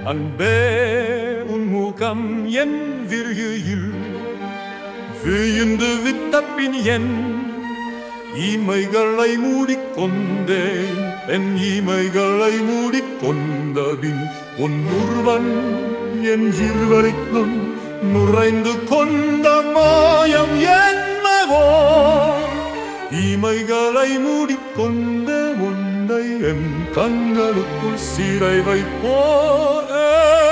அன்பே உன் முகம் என் விழியில் விழுந்து விட்ட பின் என் இமைகளை மூடிக்கொண்டேன். என் இமைகளை மூடிக்கொண்டபின் உன் உருவம் என் இருவரைக்கும் நுழைந்து கொண்ட மாயம் என்னவோ. இமைகளை மூடிக்கொண்ட உன்னை என் கண்களுக்குள் சிறை வைப்போரே.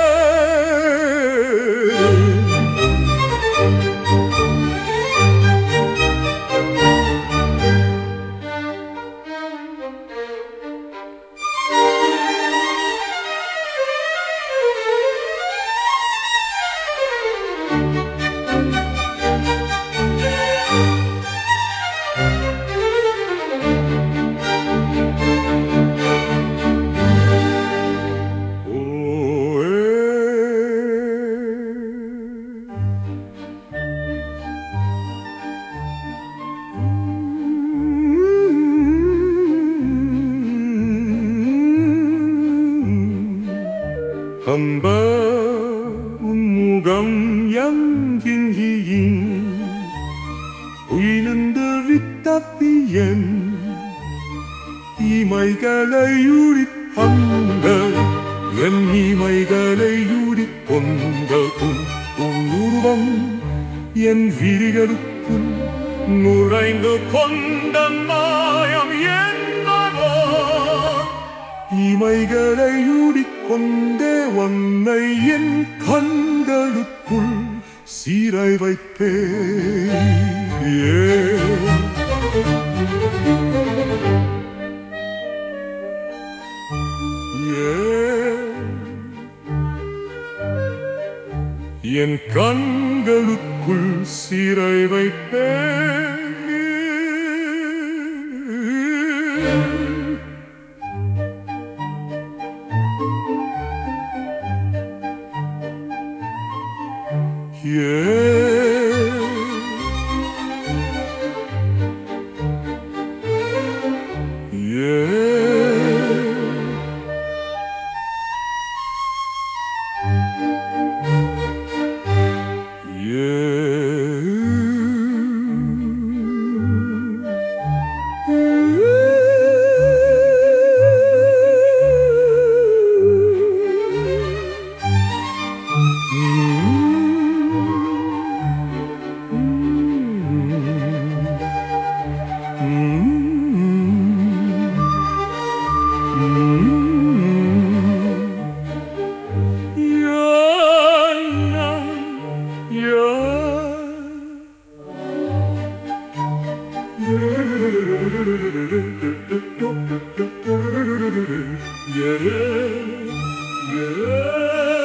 அன்பே உன் முகம் எங்கின் உயிர்ந்து விட்ட பின் இமைகளை உரிக்கொண்ட என் இமைகளை உரிக்கொண்ட உன் உருவம் என் விழிகளுக்குள் நுழைந்து கொண்ட மாயம் என்னவோ. இமைகளை உரிக்கொண்டே உன்னை என் கண்களுக்குள் சிறை வைப்பேன். என் கண்களுக்குள் சிறை வைப்பேன். Yeah.